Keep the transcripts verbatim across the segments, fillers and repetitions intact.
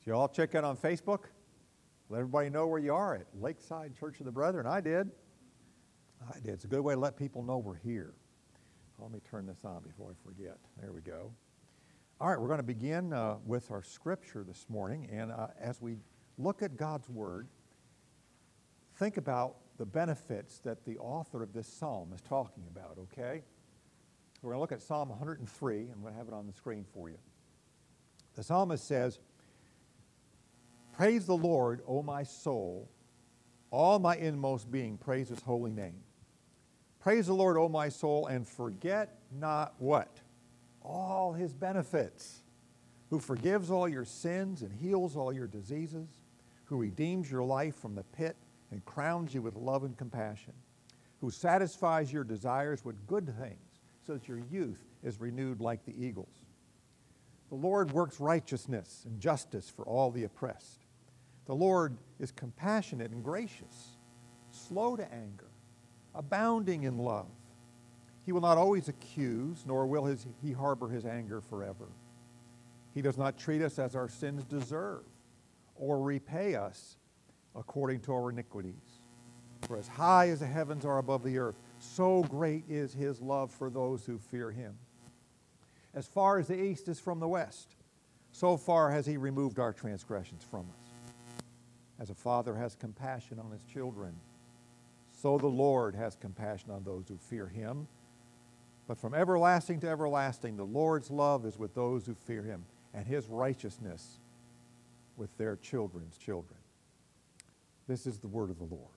Did you all check out on Facebook? Let everybody know where you are at Lakeside Church of the Brethren. I did. I did. It's a good way to let people know we're here. Let me turn this on before I forget. There we go. All right, we're going to begin uh, with our scripture this morning. And uh, as we look at God's Word, think about the benefits that the author of this psalm is talking about, okay? We're going to look at Psalm one hundred three. I'm going to have it on the screen for you. The psalmist says, "Praise the Lord, O my soul, all my inmost being, praise His holy name. Praise the Lord, O my soul, and forget not" what? All His benefits. Who forgives all your sins and heals all your diseases, who redeems your life from the pit and crowns you with love and compassion, who satisfies your desires with good things, so that your youth is renewed like the eagles. The Lord works righteousness and justice for all the oppressed. The Lord is compassionate and gracious, slow to anger, abounding in love. He will not always accuse, nor will his, he harbor his anger forever. He does not treat us as our sins deserve, or repay us according to our iniquities. For as high as the heavens are above the earth, so great is his love for those who fear him. As far as the east is from the west, so far has he removed our transgressions from us. As a father has compassion on his children, so the Lord has compassion on those who fear him. But from everlasting to everlasting, the Lord's love is with those who fear him, and his righteousness with their children's children. This is the word of the Lord.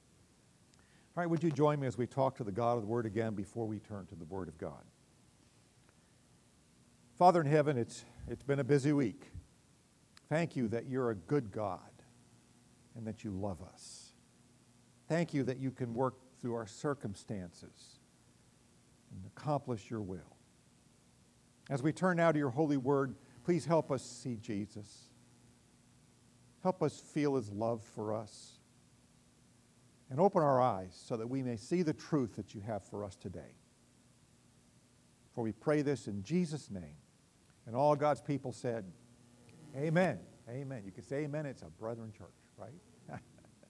All right, would you join me as we talk to the God of the Word again before we turn to the Word of God? Father in heaven, it's, it's been a busy week. Thank you that you're a good God and that you love us. Thank you that you can work through our circumstances and accomplish your will. As we turn now to your holy word, please help us see Jesus. Help us feel his love for us. And open our eyes so that we may see the truth that you have for us today. For we pray this in Jesus' name. And all God's people said, amen. Amen. You can say amen. It's a brethren church, right?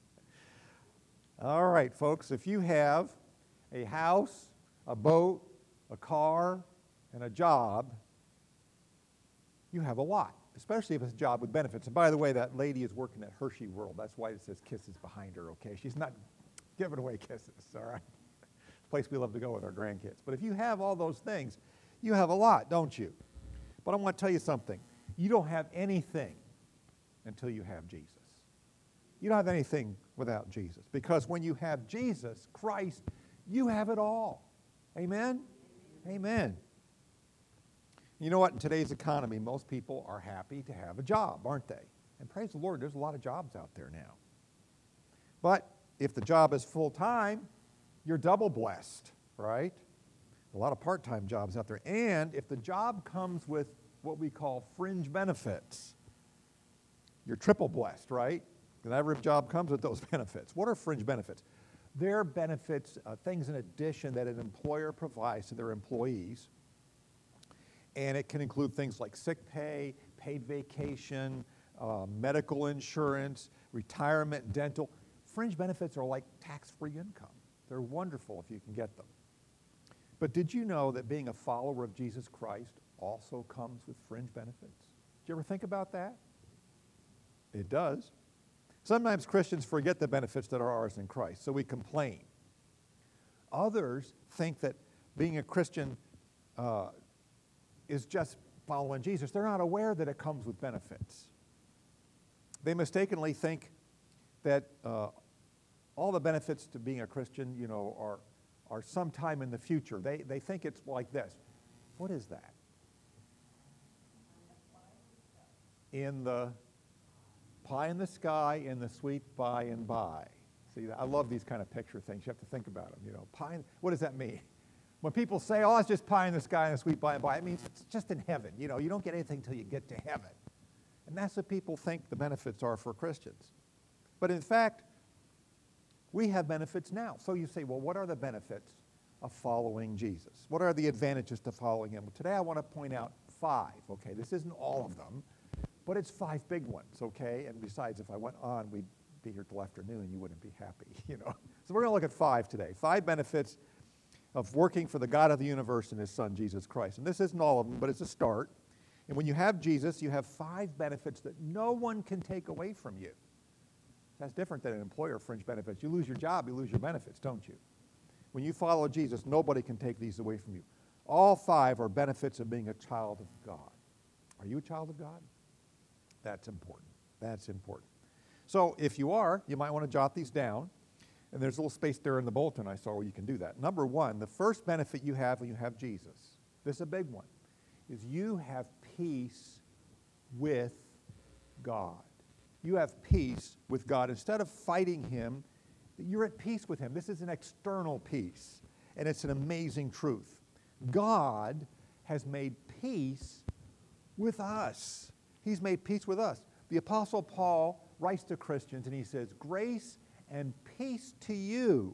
All right, folks. If you have a house, a boat, a car, and a job, you have a lot, especially if it's a job with benefits. And by the way, that lady is working at Hershey World. That's why it says kisses behind her, okay? She's not giving away kisses, all right? It's a place we love to go with our grandkids. But if you have all those things, you have a lot, don't you? But I want to tell you something. You don't have anything until you have Jesus. You don't have anything without Jesus. Because when you have Jesus, Christ, you have it all. Amen? Amen. You know what? In today's economy, most people are happy to have a job, aren't they? And praise the Lord, there's a lot of jobs out there now. But if the job is full-time, you're double blessed, right? A lot of part-time jobs out there. And if the job comes with what we call fringe benefits, you're triple blessed, right? Because every job comes with those benefits. What are fringe benefits? They're benefits, uh, things in addition that an employer provides to their employees. And it can include things like sick pay, paid vacation, uh, medical insurance, retirement, dental. Fringe benefits are like tax-free income. They're wonderful if you can get them. But did you know that being a follower of Jesus Christ also comes with fringe benefits? Did you ever think about that? It does. Sometimes Christians forget the benefits that are ours in Christ, so we complain. Others think that being a Christian uh, is just following Jesus. They're not aware that it comes with benefits. They mistakenly think that uh, all the benefits to being a Christian, you know, are, are sometime in the future. They, they think it's like this. What is that? In the pie in the sky, in the sweet by and by. See, I love these kind of picture things. You have to think about them. You know, pie. In, what does that mean? When people say, "Oh, it's just pie in the sky and the sweet by and by," it means it's just in heaven. You know, you don't get anything until you get to heaven, and that's what people think the benefits are for Christians. But in fact, we have benefits now. So you say, well, what are the benefits of following Jesus? What are the advantages to following him? Well, today I want to point out five. Okay, this isn't all of them, But it's five big ones, okay? And besides, if I went on, we'd be here till afternoon and you wouldn't be happy, you know. So we're going to look at five today. Five benefits of working for the God of the universe and his Son, Jesus Christ. And this isn't all of them, but it's a start. And when you have Jesus, you have five benefits that no one can take away from you. That's different than an employer fringe benefits. You lose your job, you lose your benefits, don't you? When you follow Jesus, nobody can take these away from you. All five are benefits of being a child of God. Are you a child of God? That's important. That's important. So if you are, you might want to jot these down. And there's a little space there in the bulletin I saw where you can do that. Number one, the first benefit you have when you have Jesus, this is a big one, is you have peace with God. You have peace with God. Instead of fighting him, you're at peace with him. This is an external peace, and it's an amazing truth. God has made peace with us. He's made peace with us. The Apostle Paul writes to Christians, and he says, grace and peace to you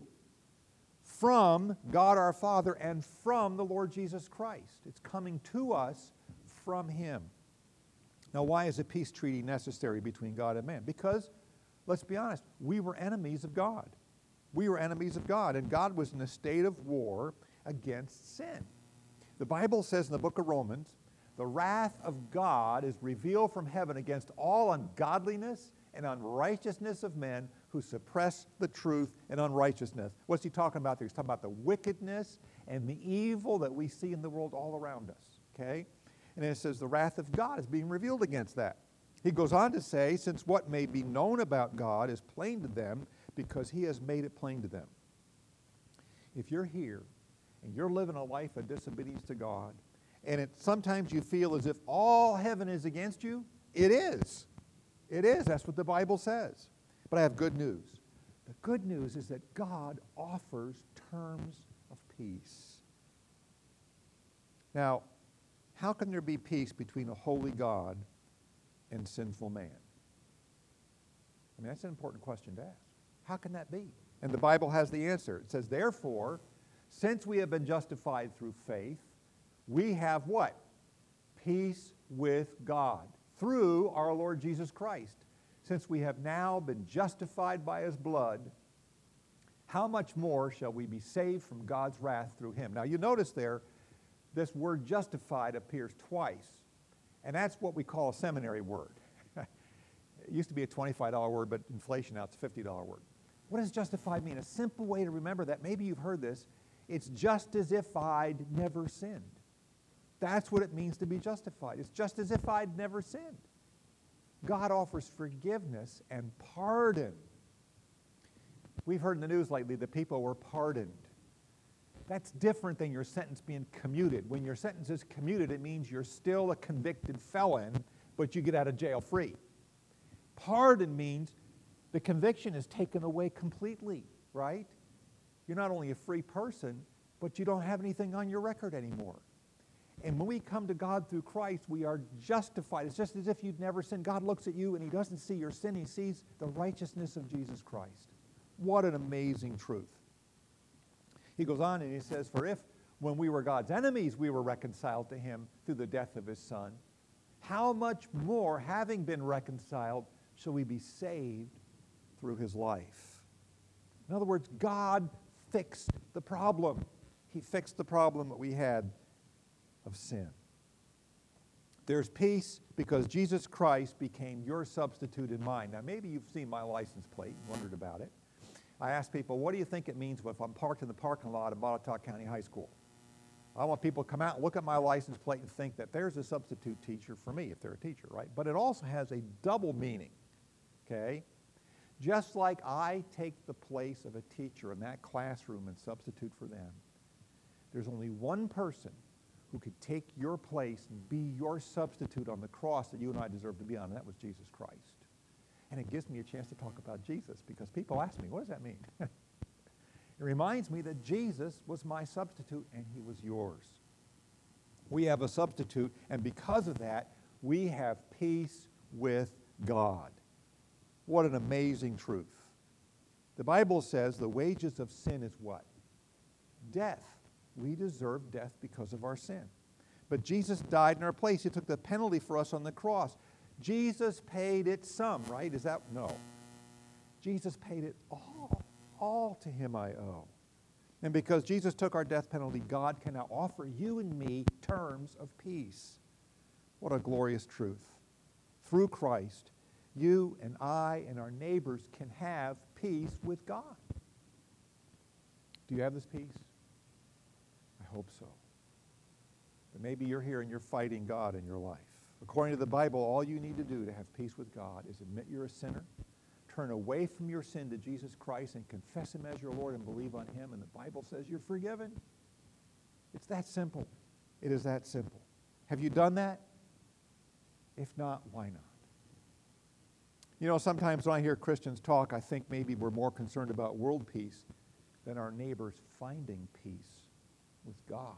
from God our Father and from the Lord Jesus Christ. It's coming to us from him. Now, why is a peace treaty necessary between God and man? Because, let's be honest, we were enemies of God. We were enemies of God, and God was in a state of war against sin. The Bible says in the book of Romans, the wrath of God is revealed from heaven against all ungodliness and unrighteousness of men who suppress the truth and unrighteousness. What's he talking about there? He's talking about the wickedness and the evil that we see in the world all around us, okay? And it says the wrath of God is being revealed against that. He goes on to say, since what may be known about God is plain to them because he has made it plain to them. If you're here and you're living a life of disobedience to God, and it, sometimes you feel as if all heaven is against you, it is. It is. That's what the Bible says. But I have good news. The good news is that God offers terms of peace. Now, how can there be peace between a holy God and sinful man? I mean, that's an important question to ask. How can that be? And the Bible has the answer. It says, therefore, since we have been justified through faith, we have what? Peace with God through our Lord Jesus Christ. Since we have now been justified by his blood, how much more shall we be saved from God's wrath through him? Now you notice there, this word justified appears twice. And that's what we call a seminary word. It used to be a twenty-five dollar word, but inflation now it's a fifty dollar word. What does justified mean? A simple way to remember that, maybe you've heard this, it's just as if I'd never sinned. That's what it means to be justified. It's just as if I'd never sinned. God offers forgiveness and pardon. We've heard in the news lately that people were pardoned. That's different than your sentence being commuted. When your sentence is commuted, it means you're still a convicted felon, but you get out of jail free. Pardon means the conviction is taken away completely, right? You're not only a free person, but you don't have anything on your record anymore. And when we come to God through Christ, we are justified. It's just as if you'd never sinned. God looks at you and he doesn't see your sin. He sees the righteousness of Jesus Christ. What an amazing truth. He goes on and he says, for if when we were God's enemies, we were reconciled to him through the death of his Son, how much more, having been reconciled, shall we be saved through his life? In other words, God fixed the problem. He fixed the problem that we had of sin. There's peace because Jesus Christ became your substitute and mine. Now, maybe you've seen my license plate and wondered about it. I ask people, what do you think it means if I'm parked in the parking lot of Botetourt County High School? I want people to come out and look at my license plate and think that there's a substitute teacher for me, if they're a teacher, right? But it also has a double meaning, okay? Just like I take the place of a teacher in that classroom and substitute for them, there's only one person who could take your place and be your substitute on the cross that you and I deserve to be on, and that was Jesus Christ. And it gives me a chance to talk about Jesus because people ask me, what does that mean? It reminds me that Jesus was my substitute and he was yours. We have a substitute, and because of that, we have peace with God. What an amazing truth. The Bible says the wages of sin is what? Death. We deserve death because of our sin. But Jesus died in our place. He took the penalty for us on the cross. Jesus paid it some, right? Is that? No. Jesus paid it all. All to him I owe. And because Jesus took our death penalty, God can now offer you and me terms of peace. What a glorious truth. Through Christ, you and I and our neighbors can have peace with God. Do you have this peace? I hope so. But maybe you're here and you're fighting God in your life. According to the Bible, all you need to do to have peace with God is admit you're a sinner, turn away from your sin to Jesus Christ and confess him as your Lord and believe on him, and the Bible says you're forgiven. It's that simple. It is that simple. Have you done that? If not, why not? You know, sometimes when I hear Christians talk, I think maybe we're more concerned about world peace than our neighbors finding peace with God.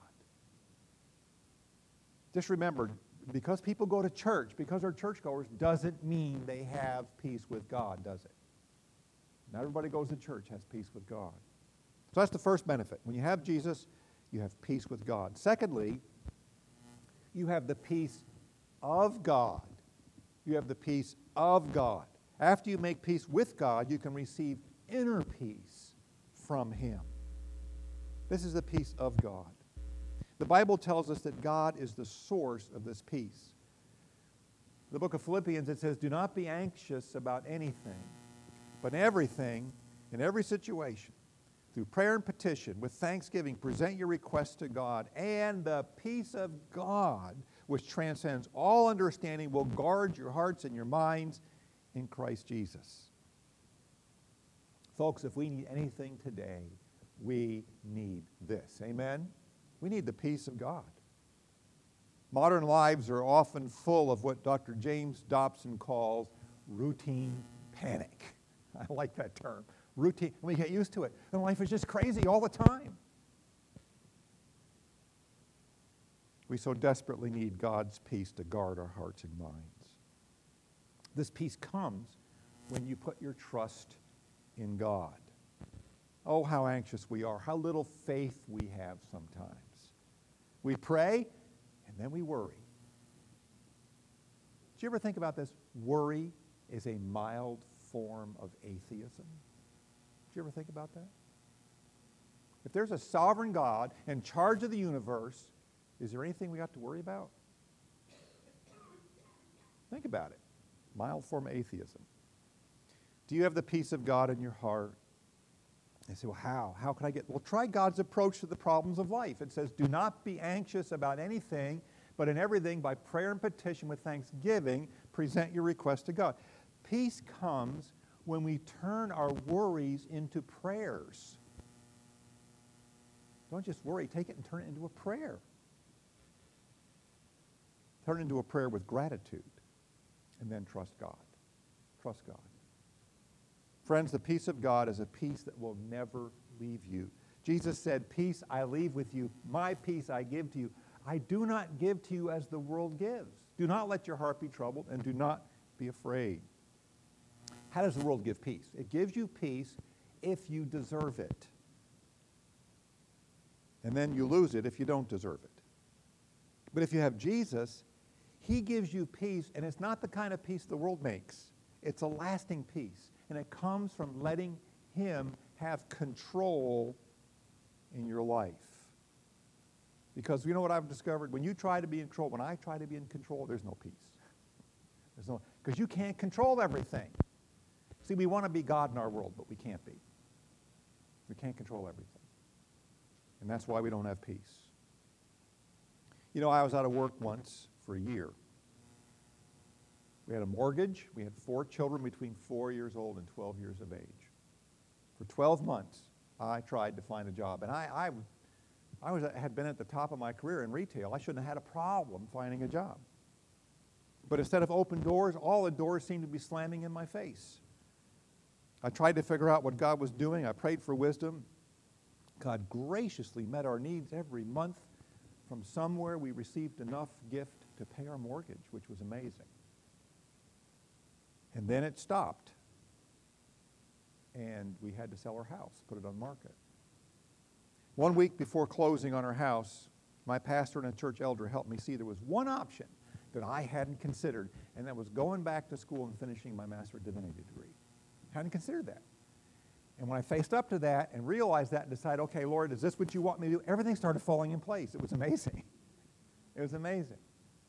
Just remember, because people go to church, because they're churchgoers, doesn't mean they have peace with God, does it? Not everybody goes to church has peace with God. So that's the first benefit. When you have Jesus, you have peace with God. Secondly, you have the peace of God. You have the peace of God. After you make peace with God, you can receive inner peace from him. This is the peace of God. The Bible tells us that God is the source of this peace. In the book of Philippians, it says, do not be anxious about anything, but in everything, in every situation, through prayer and petition, with thanksgiving, present your requests to God, and the peace of God, which transcends all understanding, will guard your hearts and your minds in Christ Jesus. Folks, if we need anything today, we need this. Amen? We need the peace of God. Modern lives are often full of what Doctor James Dobson calls routine panic. I like that term. Routine. We get used to it. And life is just crazy all the time. We so desperately need God's peace to guard our hearts and minds. This peace comes when you put your trust in God. Oh, how anxious we are, how little faith we have sometimes. We pray, and then we worry. Did you ever think about this? Worry is a mild form of atheism. Did you ever think about that? If there's a sovereign God in charge of the universe, is there anything we have to worry about? Think about it. Mild form of atheism. Do you have the peace of God in your heart? They say, well, how? How can I get? Well, try God's approach to the problems of life. It says, do not be anxious about anything, but in everything, by prayer and petition with thanksgiving, present your request to God. Peace comes when we turn our worries into prayers. Don't just worry. Take it and turn it into a prayer. Turn it into a prayer with gratitude, and then trust God. Trust God. Friends, the peace of God is a peace that will never leave you. Jesus said, peace I leave with you, my peace I give to you. I do not give to you as the world gives. Do not let your heart be troubled, and do not be afraid. How does the world give peace? It gives you peace if you deserve it. And then you lose it if you don't deserve it. But if you have Jesus, he gives you peace, and it's not the kind of peace the world makes. It's a lasting peace. And it comes from letting him have control in your life. Because you know what I've discovered? When you try to be in control, when I try to be in control, there's no peace. There's no, because you can't control everything. See, we want to be God in our world, but we can't be. We can't control everything. And that's why we don't have peace. You know, I was out of work once for a year. We had a mortgage. We had four children between four years old and twelve years of age. For twelve months, I tried to find a job. And I, I, I was, had been at the top of my career in retail. I shouldn't have had a problem finding a job. But instead of open doors, all the doors seemed to be slamming in my face. I tried to figure out what God was doing. I prayed for wisdom. God graciously met our needs every month. From somewhere, we received enough gift to pay our mortgage, which was amazing. And then it stopped. And we had to sell our house, put it on market. One week before closing on our house, my pastor and a church elder helped me see there was one option that I hadn't considered, and that was going back to school and finishing my Master of Divinity degree. Hadn't considered that. And when I faced up to that and realized that and decided, okay, Lord, is this what you want me to do? Everything started falling in place. It was amazing. It was amazing.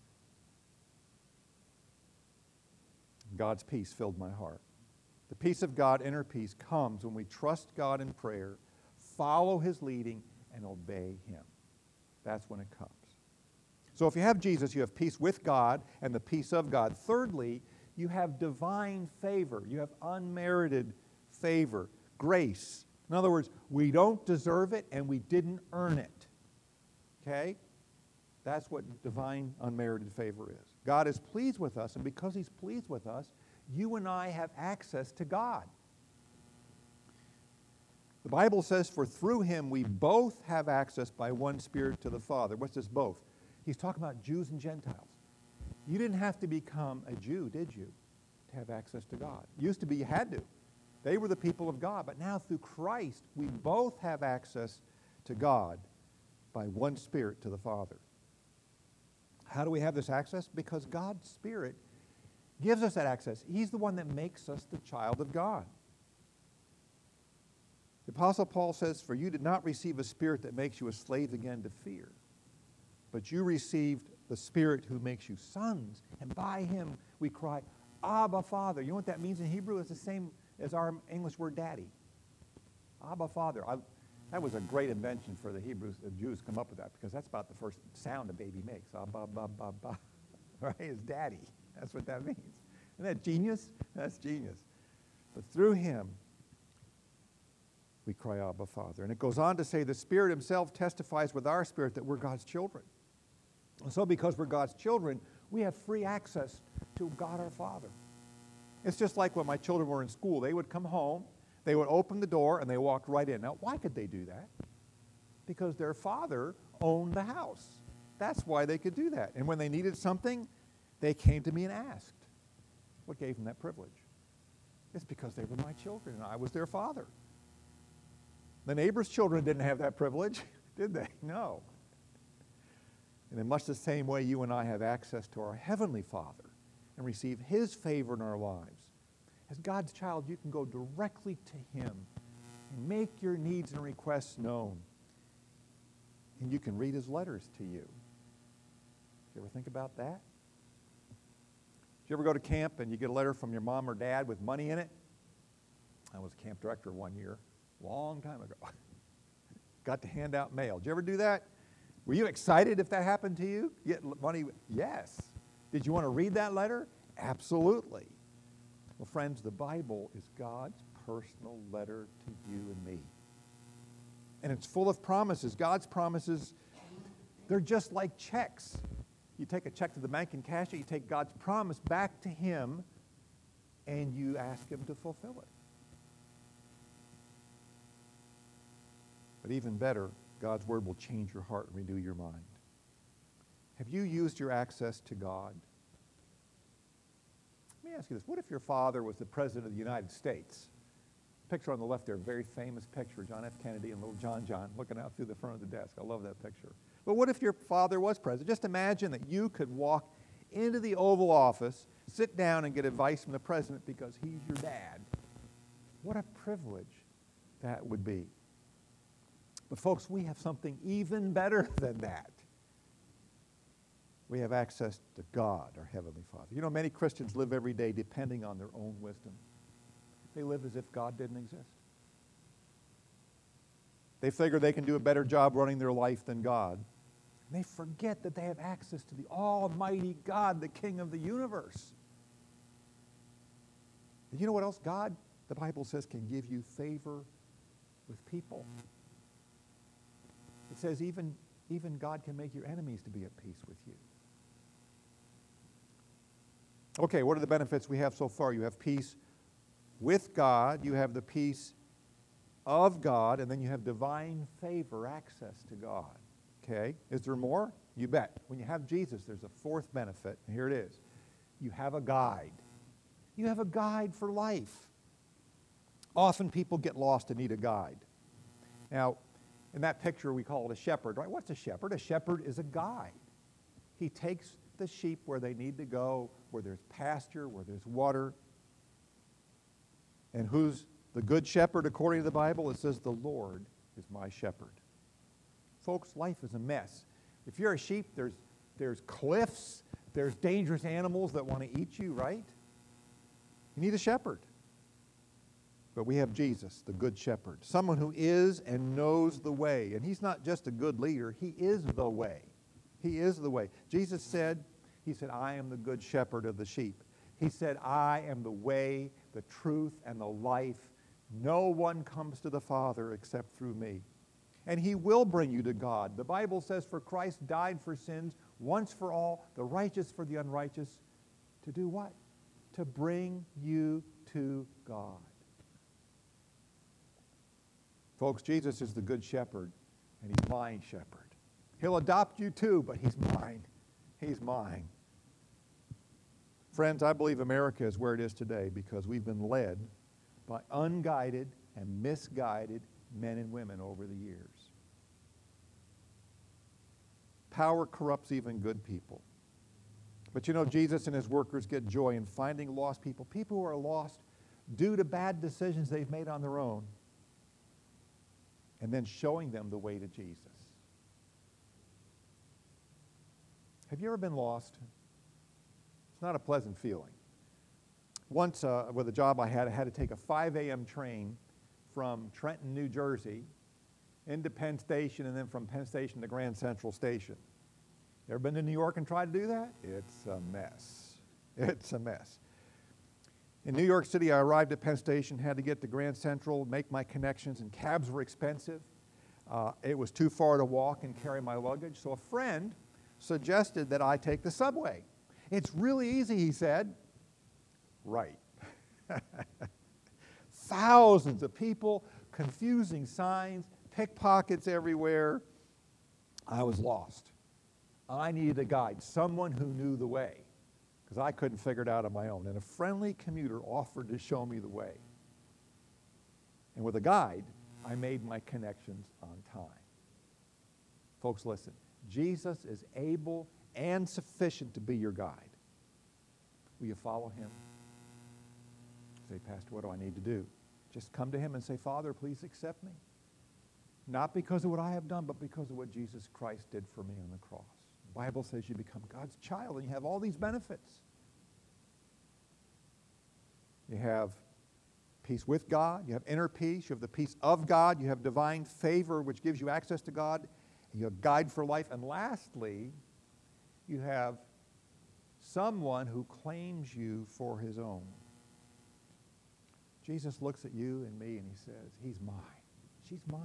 God's peace filled my heart. The peace of God, inner peace, comes when we trust God in prayer, follow His leading, and obey Him. That's when it comes. So if you have Jesus, you have peace with God and the peace of God. Thirdly, you have divine favor. You have unmerited favor, grace. In other words, we don't deserve it and we didn't earn it. Okay? That's what divine unmerited favor is. God is pleased with us, and because He's pleased with us, you and I have access to God. The Bible says, for through Him we both have access by one Spirit to the Father. What's this both? He's talking about Jews and Gentiles. You didn't have to become a Jew, did you, to have access to God? Used to be you had to. They were the people of God. But now through Christ, we both have access to God by one Spirit to the Father. How do we have this access? Because God's Spirit gives us that access. He's the one that makes us the child of God. The Apostle Paul says, for you did not receive a spirit that makes you a slave again to fear, but you received the Spirit who makes you sons, and by Him we cry, Abba, Father. You know what that means in Hebrew? It's the same as our English word daddy. Abba, Father. I, that was a great invention for the Hebrews, the Jews come up with that, because that's about the first sound a baby makes. Abba, ba, ba, ba. Right? It's daddy. That's what that means. Isn't that genius? That's genius. But through Him, we cry, Abba, Father. And it goes on to say, the Spirit Himself testifies with our spirit that we're God's children. And so because we're God's children, we have free access to God our Father. It's just like when my children were in school. They would come home, they would open the door, and they walked right in. Now, why could they do that? Because their father owned the house. That's why they could do that. And when they needed something, they came to me and asked. What gave them that privilege? It's because they were my children, and I was their father. The neighbor's children didn't have that privilege, did they? No. And in much the same way, you and I have access to our Heavenly Father and receive His favor in our lives. As God's child, you can go directly to Him and make your needs and requests known. And you can read His letters to you. Did you ever think about that? Did you ever go to camp and you get a letter from your mom or dad with money in it? I was a camp director one year, a long time ago. Got to hand out mail. Did you ever do that? Were you excited if that happened to you? Get money? Yes. Did you want to read that letter? Absolutely. Well, friends, the Bible is God's personal letter to you and me. And it's full of promises. God's promises, they're just like checks. You take a check to the bank and cash it. You take God's promise back to Him, and you ask Him to fulfill it. But even better, God's Word will change your heart and renew your mind. Have you used your access to God? Let me ask you this. What if your father was the President of the United States? Picture on the left there, a very famous picture, John F. Kennedy and little John John looking out through the front of the desk. I love that picture. But what if your father was president? Just imagine that you could walk into the Oval Office, sit down and get advice from the president because he's your dad. What a privilege that would be. But folks, we have something even better than that. We have access to God, our Heavenly Father. You know, many Christians live every day depending on their own wisdom. They live as if God didn't exist. They figure they can do a better job running their life than God. And they forget that they have access to the Almighty God, the King of the universe. And you know what else? God, the Bible says, can give you favor with people. It says even, even God can make your enemies to be at peace with you. Okay, what are the benefits we have so far? You have peace with God, you have the peace of God, and then you have divine favor, access to God. Okay, is there more? You bet. When you have Jesus, there's a fourth benefit, and here it is. You have a guide. You have a guide for life. Often people get lost and need a guide. Now, in that picture, we call it a shepherd, right? What's a shepherd? A shepherd is a guide. He takes the sheep where they need to go, where there's pasture, where there's water. And who's the good shepherd according to the Bible? It says, the Lord is my shepherd. Folks, life is a mess. If you're a sheep, there's, there's cliffs, there's dangerous animals that want to eat you, right? You need a shepherd. But we have Jesus, the good shepherd, someone who is and knows the way. And he's not just a good leader, he is the way. He is the way. Jesus said, he said, I am the good shepherd of the sheep. He said, I am the way, the truth, and the life. No one comes to the Father except through me. And he will bring you to God. The Bible says, for Christ died for sins once for all, the righteous for the unrighteous. To do what? To bring you to God. Folks, Jesus is the good shepherd, and he's my shepherd. He'll adopt you too, but he's mine. He's mine. Friends, I believe America is where it is today because we've been led by unguided and misguided men and women over the years. Power corrupts even good people. But you know, Jesus and his workers get joy in finding lost people, people who are lost due to bad decisions they've made on their own, and then showing them the way to Jesus. Have you ever been lost? It's not a pleasant feeling. Once, uh, with a job I had, I had to take a five a m train from Trenton, New Jersey, into Penn Station, and then from Penn Station to Grand Central Station. You ever been to New York and tried to do that? It's a mess. It's a mess. In New York City, I arrived at Penn Station, had to get to Grand Central, make my connections, and cabs were expensive. Uh, it was too far to walk and carry my luggage, so a friend suggested that I take the subway. It's really easy, he said. Right. Thousands of people, confusing signs, pickpockets everywhere. I was lost. I needed a guide, someone who knew the way, because I couldn't figure it out on my own. And a friendly commuter offered to show me the way. And with a guide, I made my connections on time. Folks, listen. Jesus is able and sufficient to be your guide. Will you follow him? Say, Pastor, what do I need to do? Just come to him and say, Father, please accept me. Not because of what I have done, but because of what Jesus Christ did for me on the cross. The Bible says you become God's child and you have all these benefits. You have peace with God, you have inner peace, you have the peace of God, you have divine favor which gives you access to God, and you have guide for life, and lastly, you have someone who claims you for his own. Jesus looks at you and me and he says, he's mine. She's mine.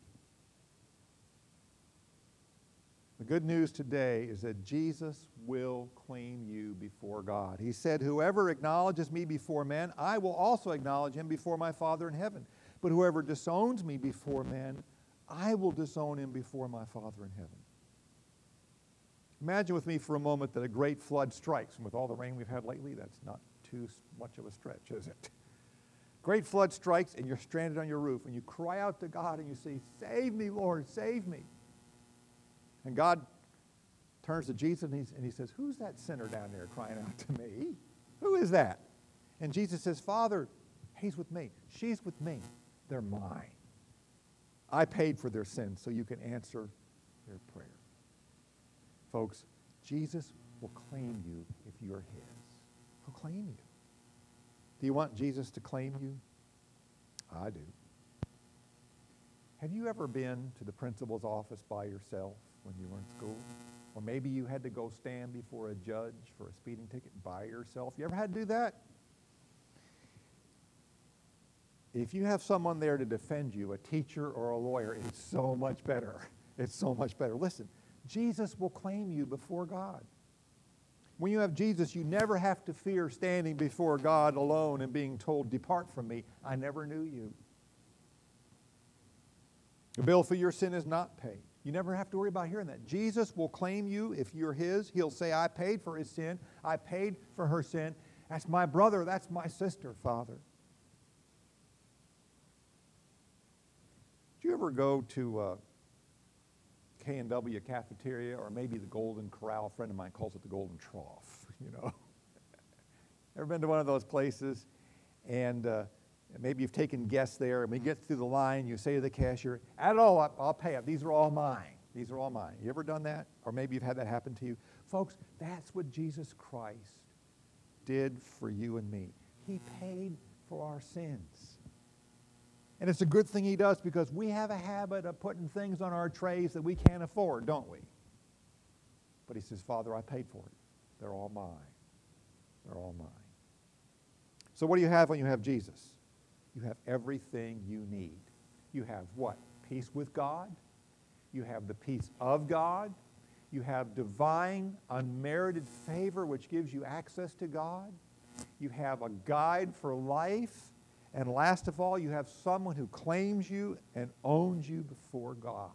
The good news today is that Jesus will claim you before God. He said, whoever acknowledges me before men, I will also acknowledge him before my Father in heaven. But whoever disowns me before men, I will disown him before my Father in heaven. Imagine with me for a moment that a great flood strikes. And with all the rain we've had lately, that's not too much of a stretch, is it? Great flood strikes and you're stranded on your roof and you cry out to God and you say, save me, Lord, save me. And God turns to Jesus and, he's, and he says, who's that sinner down there crying out to me? Who is that? And Jesus says, Father, he's with me. She's with me. They're mine. I paid for their sins so you can answer their prayer. Folks, Jesus will claim you if you're his. He'll claim you. Do you want Jesus to claim you? I do. Have you ever been to the principal's office by yourself when you were in school? Or maybe you had to go stand before a judge for a speeding ticket by yourself. You ever had to do that? If you have someone there to defend you, a teacher or a lawyer, it's so much better. It's so much better. Listen, Jesus will claim you before God. When you have Jesus, you never have to fear standing before God alone and being told, depart from me, I never knew you. The bill for your sin is not paid. You never have to worry about hearing that. Jesus will claim you if you're his. He'll say, I paid for his sin. I paid for her sin. That's my brother. That's my sister, Father. Did you ever go to uh, K and W cafeteria, or maybe the Golden Corral. A friend of mine calls it the Golden Trough, you know. Ever been to one of those places? And uh, maybe you've taken guests there, and when you get through the line, you say to the cashier, add it all up, I'll pay it. These are all mine. These are all mine. You ever done that? Or maybe you've had that happen to you. Folks, that's what Jesus Christ did for you and me. He paid for our sins. And it's a good thing he does, because we have a habit of putting things on our trays that we can't afford, don't we? But he says, Father, I paid for it. They're all mine. They're all mine. So what do you have when you have Jesus? You have everything you need. You have what? Peace with God. You have the peace of God. You have divine, unmerited favor, which gives you access to God. You have a guide for life. And last of all, you have someone who claims you and owns you before God.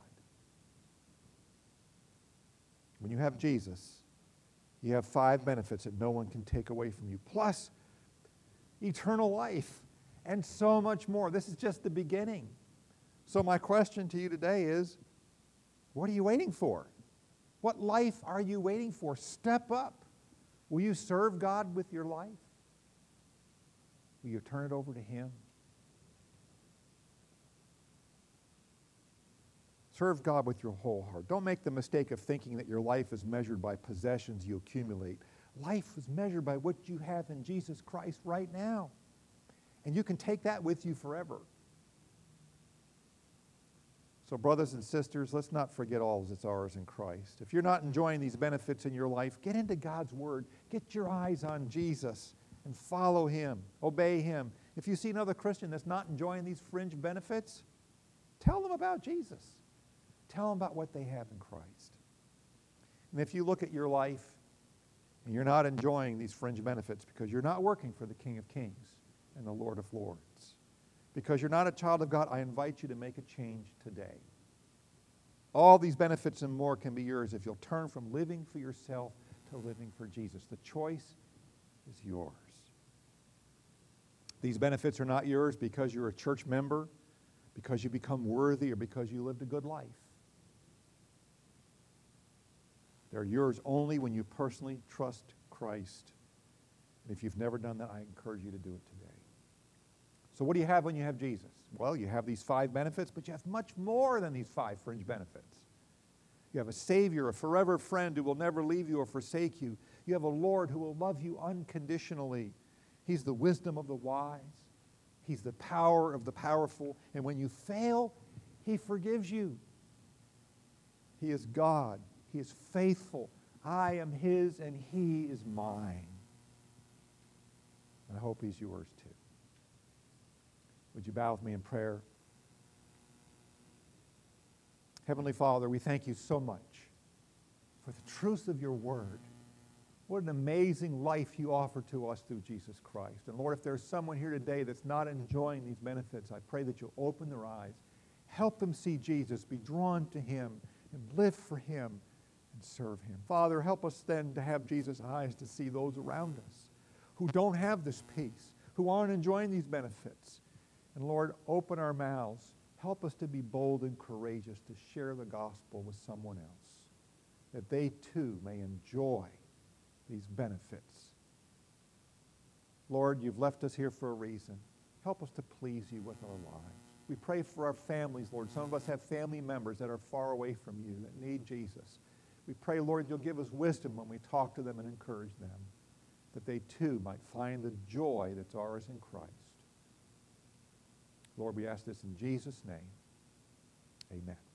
When you have Jesus, you have five benefits that no one can take away from you. Plus, eternal life and so much more. This is just the beginning. So my question to you today is, what are you waiting for? What life are you waiting for? Step up. Will you serve God with your life? Will you turn it over to him? Serve God with your whole heart. Don't make the mistake of thinking that your life is measured by possessions you accumulate. Life is measured by what you have in Jesus Christ right now. And you can take that with you forever. So brothers and sisters, let's not forget all that's ours in Christ. If you're not enjoying these benefits in your life, get into God's Word. Get your eyes on Jesus and follow him. Obey him. If you see another Christian that's not enjoying these fringe benefits, tell them about Jesus. Tell them about what they have in Christ. And if you look at your life and you're not enjoying these fringe benefits because you're not working for the King of Kings and the Lord of Lords, because you're not a child of God, I invite you to make a change today. All these benefits and more can be yours if you'll turn from living for yourself to living for Jesus. The choice is yours. These benefits are not yours because you're a church member, because you become worthy, or because you lived a good life. They're yours only when you personally trust Christ. And if you've never done that, I encourage you to do it today. So what do you have when you have Jesus? Well, you have these five benefits, but you have much more than these five fringe benefits. You have a Savior, a forever friend who will never leave you or forsake you. You have a Lord who will love you unconditionally. He's the wisdom of the wise. He's the power of the powerful. And when you fail, he forgives you. He is God. He is faithful. I am his and he is mine. And I hope he's yours too. Would you bow with me in prayer? Heavenly Father, we thank you so much for the truth of your word. What an amazing life you offer to us through Jesus Christ. And Lord, if there's someone here today that's not enjoying these benefits, I pray that you'll open their eyes, help them see Jesus, be drawn to him, and live for him and serve him. Father, help us then to have Jesus' eyes to see those around us who don't have this peace, who aren't enjoying these benefits. And Lord, open our mouths. Help us to be bold and courageous to share the gospel with someone else, that they too may enjoy these benefits. Lord, you've left us here for a reason. Help us to please you with our lives. We pray for our families, Lord. Some of us have family members that are far away from you, that need Jesus. We pray, Lord, you'll give us wisdom when we talk to them and encourage them, that they too might find the joy that's ours in Christ. Lord, we ask this in Jesus' name. Amen.